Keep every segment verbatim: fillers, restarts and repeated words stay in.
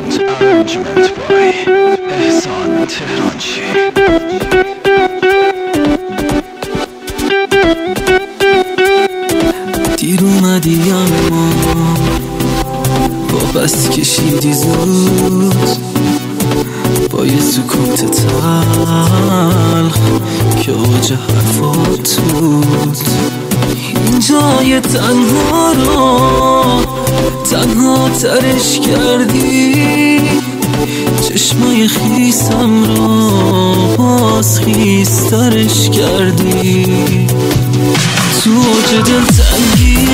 Arrangement by احسان تهرانچی. دیر اومدی اما با بس کشیدی زود، با یه سکوت تلخ که اوج حرفات بود. این جای تنها رو تنها ترش کردی، چشمای خیسم رو باز خیسترش کردی. تو اوج دلتنگی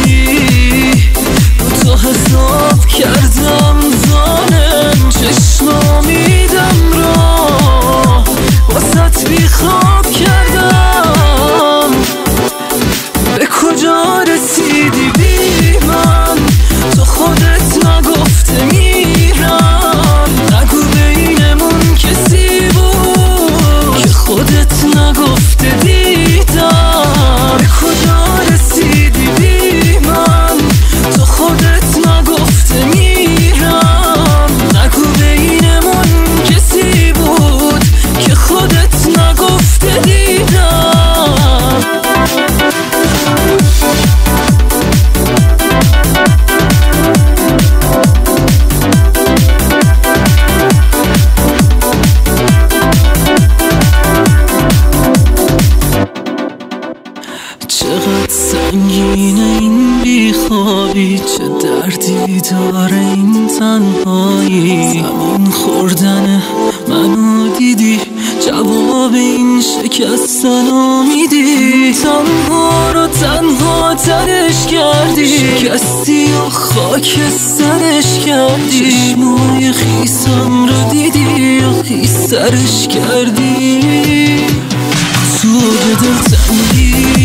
تو حساب کردم ظالم، چشم امیدم را واسط بی خواب کردم. به کجا رسیدی بی من؟ تو خودت نگفته میرم، نگو بینمون کسی بود که خودت نگفته دیدم. به کجا رسیدی بی من؟ تو خودت نگفته میرم، نگو بینمون کسی بود که خودت نگفته دیدم. چقدر سنگینه این بیخوابی، چه دردی داره این تنهایی. زمین خوردن منو دیدی، جواب این شکستنو میدی. تنها رو تنها ترش کردی، شکستی و خاک سرش کردی. چشمای خیسم رو دیدی و خیسترش کردی. تو به دل تنگی